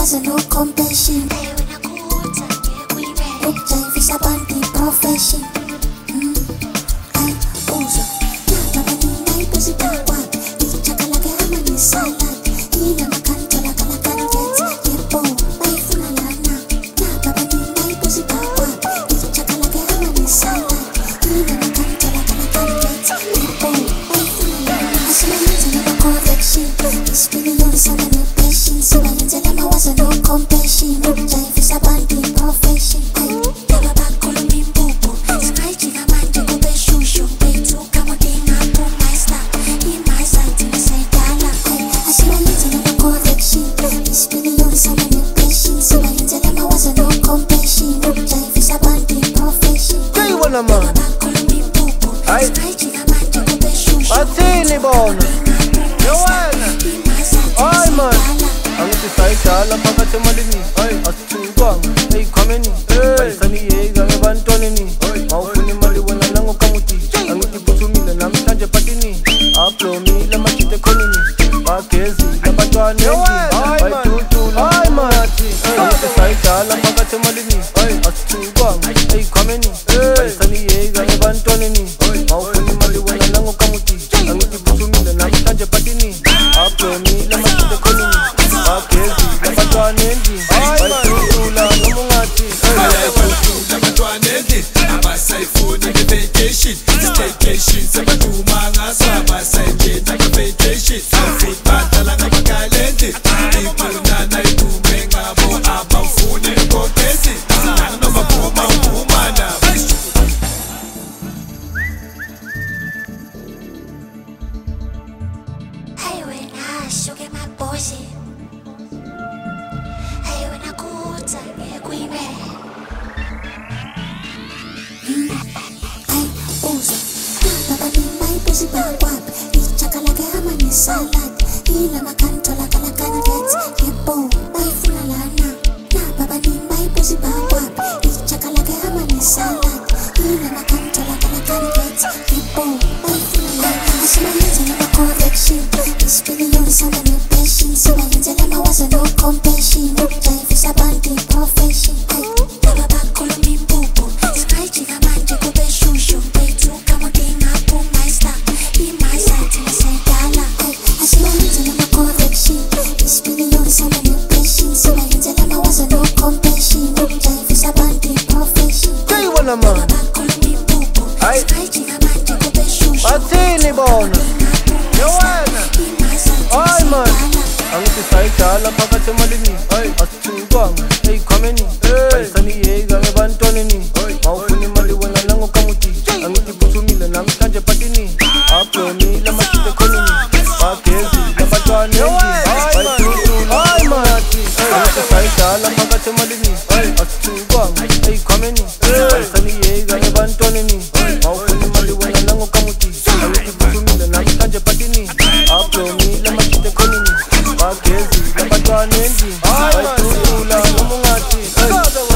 was no compassion. Ukujayivisa abantu i-profession. Ay uzwa naba ninayibuza ibakwa ichakalake amanisala ila makantala kala kanjets yebo bayifuna lana naba ninayibuza ibakwa ichakalake amanisala ila makantala kala kanjets yebo bayifuna lana asimayenza naba correction ispiliyoni sana nepassion sibayenzela mawaza no compassion ukujayivisa abantu i-profession. Ay, Martini bona, yewena, ay man, angithi sayidala phakathi emalini, ay asithukwanga, eyikhwameni, bayisaniyeka ebantwaneni, mawufuna imali wena nangokamuti, angithi phuthumile namhlanje epatini, ablomile amajita ekhonini, bagezile abantwana endlini, bayidudula, ay man, angithi sayidala phakathi emalini, ay asithukwanga, eyikhwameni, bayisaniyeka ebantwaneni, mawufuna imali wena nangokamuti, angithi phuthumile namhlanje epatini, ablomile amajita ekhonini, bagezile abantwana endlini, bayidudula noma ungathi bayayidudula abantwana endlini, abasayifuni nge-vacation, staycation sebaduma ngaso, abasayingena nge-vacation, futhi badlala ngamakalendli, icuna nayidume ngabo abawufuni ekogesi, noma phuma uphuma nabo. Hey wena shuke maboshi, hey wena kuta ngekuime. Ay uzwa naba ninayibuza ibakwa ichakalake amanisala ila makantala kala kanjets yebo bayifuna lana naba ninayibuza ibakwa ichakalake amanisala ila makantala kala kanjets yebo bayifuna lana asimayenza naba correction ispiliyoni sana nepassion sibayenzela mawaza no compassion ukujayivisa abantu i-profession. Naba bakhuluma impuphu singayijika manje kube shushu bethuka modinga phumasta imasa thina sayidala asimayenza naba correction ispiliyoni sana nepassion sibayenzela mawaza no compassion ukujayivisa abantu i-profession. yewena man, ay Martini bona, yewena, ay man, angithi sayidala phakathi emalini, ay asithukwanga, eyikhwameni, bayisaniyeka ebantwaneni, mawufuna imali wena nangokamuti, angithi phuthumile namhlanje epatini, ablomile amajita ekhonini, bagezile abantwana endlini, bayidudula, ay man, angithi sayidala phakathi emalini, ay asithukwanga, eyikhwameni, bayisaniyeka ebantwaneni, mawufuna imali wena nangokamuti, angithi phuthumile namhlanje epatini, ablomile amajita ekhonini, bagezile abantwana endlini, bayidudula noma ungathi